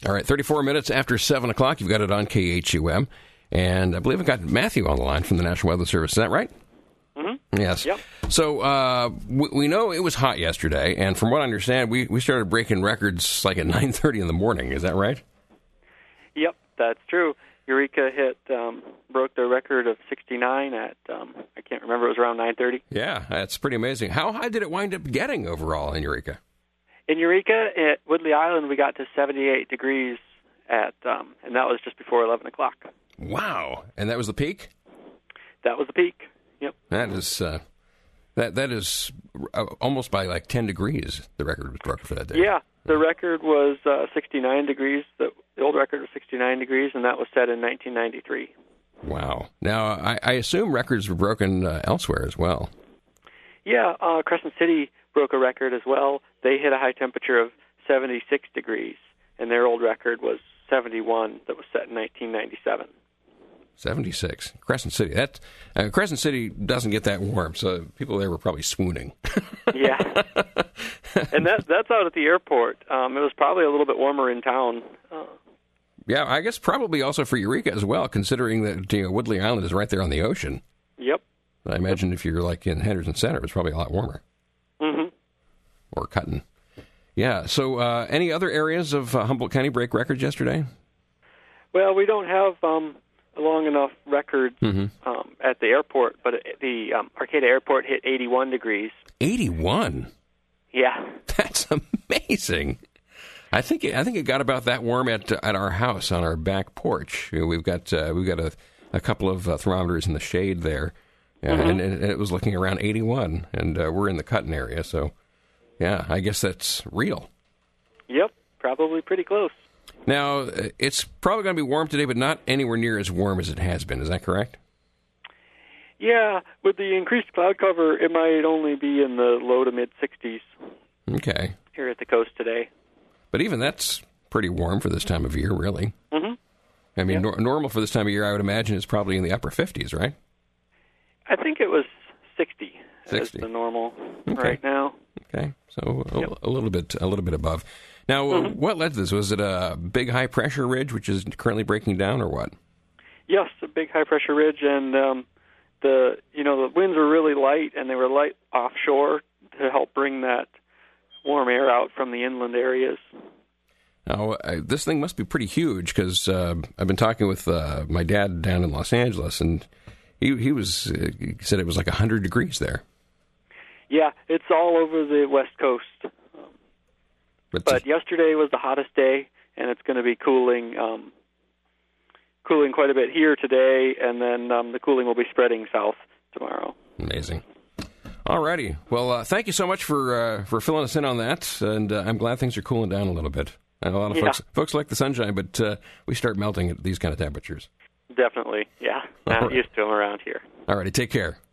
All right, 34 minutes after 7 o'clock. You've got it on KHUM. And I believe I've got Matthew on the line from the National Weather Service. Is that right? Mm-hmm. Yes. Yep. So we know it was hot yesterday, and from what I understand, we started breaking records like at 9:30 in the morning. Is that right? Yep, that's true. Eureka broke their record of 69 at, I can't remember, it was around 9:30. Yeah, that's pretty amazing. How high did it wind up getting overall in Eureka? In Eureka, at Woodley Island, we got to 78 degrees and that was just before 11 o'clock. Wow. And that was the peak? That was the peak, yep. That is that is almost by like 10 degrees the record was broken for that day. Yeah, the record was 69 degrees. The old record was 69 degrees, and that was set in 1993. Wow. Now, I assume records were broken elsewhere as well. Yeah, Crescent City broke a record as well. They hit a high temperature of 76 degrees, and their old record was 71 that was set in 1997. 76. Crescent City. Crescent City doesn't get that warm, so people there were probably swooning. Yeah. And that's out at the airport. It was probably a little bit warmer in town. Yeah, I guess probably also for Eureka as well, considering that Woodley Island is right there on the ocean. Yep. I imagine if you're like in Henderson Center, it's probably a lot warmer. Mm-hmm. Or Cutton. Yeah, so any other areas of Humboldt County break records yesterday? Well, we don't have long enough records at the airport, but the Arcata Airport hit 81 degrees. 81? Yeah. That's amazing. I think it got about that warm at our house on our back porch. We've got a couple of thermometers in the shade there, and it was looking around 81, and we're in the Cutton area, so yeah, I guess that's real. Yep, probably pretty close. Now, it's probably going to be warm today, but not anywhere near as warm as it has been. Is that correct? Yeah, with the increased cloud cover, it might only be in the low to mid-60s. Okay. Here at the coast today. But even that's pretty warm for this time of year, really. Mm-hmm. I mean, normal for this time of year, I would imagine, is probably in the upper 50s, right? I think it was 60 as the normal right now. Okay, so a little bit above. Now, what led to this? Was it a big high-pressure ridge, which is currently breaking down, or what? Yes, a big high-pressure ridge, and the winds were really light, and they were light offshore to help bring that warm air out from the inland areas. Now, this thing must be pretty huge, because I've been talking with my dad down in Los Angeles, and he said it was like 100 degrees there. Yeah, it's all over the West Coast. But yesterday was the hottest day, and it's going to be cooling quite a bit here today, and then the cooling will be spreading south tomorrow. Amazing. All righty. Well, thank you so much for filling us in on that, and I'm glad things are cooling down a little bit. And a lot of folks like the sunshine, but we start melting at these kind of temperatures. Definitely, yeah. Not used to them around here. All righty, take care.